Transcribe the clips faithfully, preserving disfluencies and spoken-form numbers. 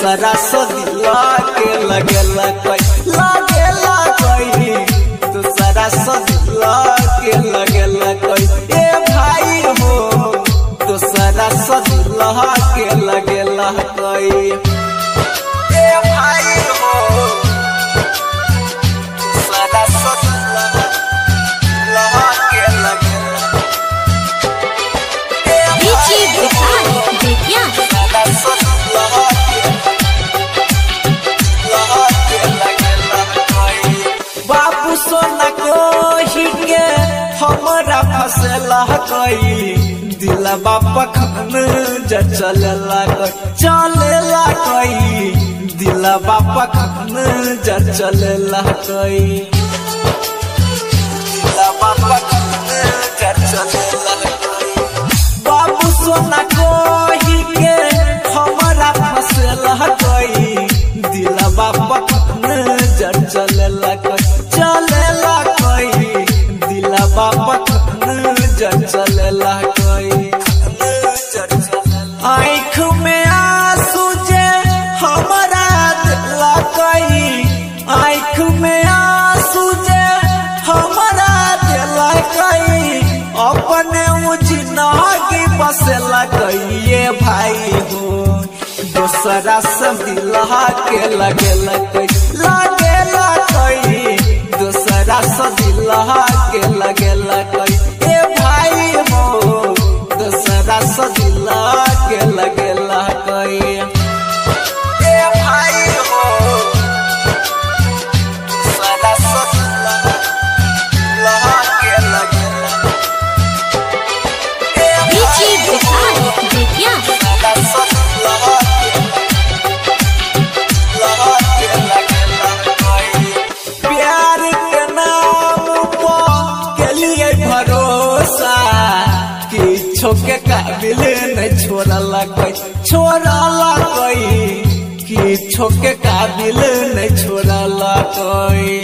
दूसरा से दिला के लगेला कोई लगेला कोई दूसरा से दिला के लगेला कोई ए भाई हो दूसरा से दिला के लगेला कोई ए भाई हो दूसरा से दिला के लगेला डीजे विशाल बेतिया बाबू सोना कोही के हमरा फसला कोई दिला बापा खन ज चलेला कोई चलेला कोई दिला बापा खन ज चलेला कोई दिला बापा खन ज चलेला कोई बाबू सोना कोही के हमरा फसला कोई दिला बापा खन ज चलेला कोई चलेला कोई दिला बापा खन ज चलेला कोई आँख में आंसू जे हमरा दिला कोई आँख में आंसू जे हमरा दिला कोई अपने उजनागी बसला कोई ये भाई हो दूसरा से दिला के लगेला कोई लगेला कोई दूसरा से दिला के लगेला कोई ए भाई हो दूसरा से दिला के लगेला कोई ए भाई हो दूसरा से दिला के लगेला डीजे विशाल बेतिया प्यार के नाम पर के लिए भरोसा किछो के काबिल नहीं छोड़ला कोई छोड़ला कोई किछो के काबिल नहीं छोड़ला कोई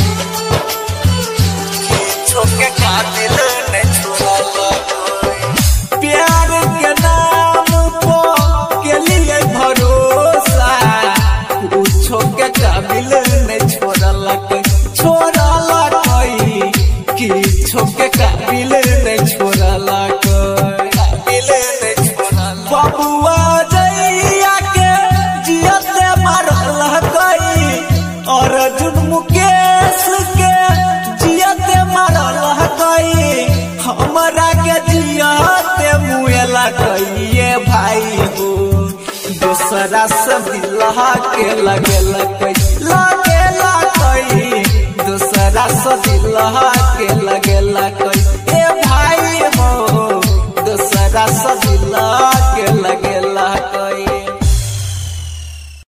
किछो के काबिल नहीं छोड़ला कोई प्यार के नाम पर के लिए भरोसा कुछो के काबिल नहीं छोड़ला कोई छोड़ला कोई किछो के काबिल नहीं छोड़ला कोई काबिल नहीं छोड़ला बबुआ जइया के जियते मारला कोई और अर्जुन मुकेश के जियते मारला कोई हमरा के जियते मुएला कोई ये भाई हो दूसरा से दिला के लगेला कोई लगेला कोई दूसरा से दिला के लगेला कोई ए भाई हो दूसरा से दिला के लगेला